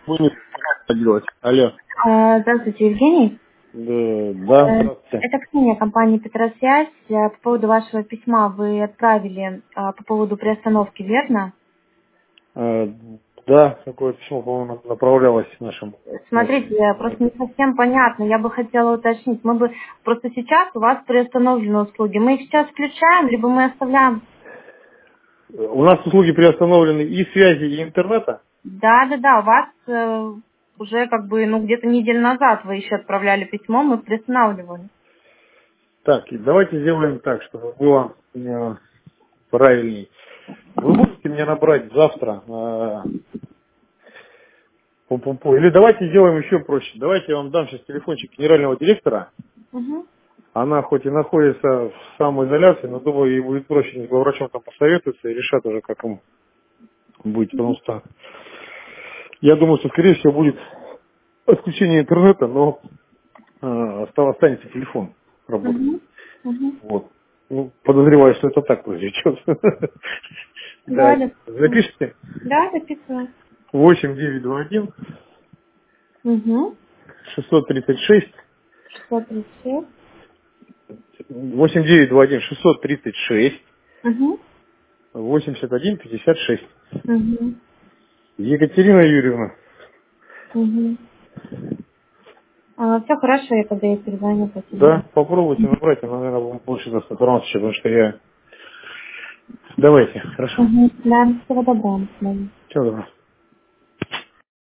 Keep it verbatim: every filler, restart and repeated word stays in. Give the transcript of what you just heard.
Вы не знаете, делать. Алло. А, Здравствуйте, Евгений. Да, да, Э, здравствуйте. Это Ксения, компания Петросвязь. Э, По поводу вашего письма вы отправили а, по поводу приостановки, верно? Э, да, такое письмо, по-моему, направлялось нашим. Смотрите, э, просто не совсем понятно. Я бы хотела уточнить. Мы бы просто сейчас у вас приостановлены услуги. Мы их сейчас включаем, либо мы оставляем. У нас услуги приостановлены и связи, и интернета. Да, да, да. У вас э, уже как бы, ну, где-то неделю назад вы еще отправляли письмо, мы приостанавливали. Так, и давайте сделаем так, чтобы было э, правильней. Вы можете меня набрать завтра? э, пу-пу-пу. Или давайте сделаем еще проще. Давайте я вам дам сейчас телефончик генерального директора. Угу. Она хоть и находится в самоизоляции, но думаю, ей будет проще с главврачом там посоветоваться и решат уже, как ему быть. Потому что я думаю, что, скорее всего, будет отключение интернета, но э, оста- останется телефон работать. Угу. Угу. Вот. Ну, подозреваю, что это так произойдет. Да, Да. да. Запишите. Да, записываю. восемь девять два один Угу. шестьсот тридцать шесть шестьсот тридцать шесть. восемь девять два один шестьсот тридцать шесть Угу. восемьдесят один пятьдесят шесть. Угу. Екатерина Юрьевна. Угу. А, все хорошо, я тогда ей перезвоню по телефону. Да, попробуйте набрать, она, наверное, вам больше даст информации, потому что я... Давайте, хорошо. Угу. Да, всего доброго. До свидания. Всего доброго.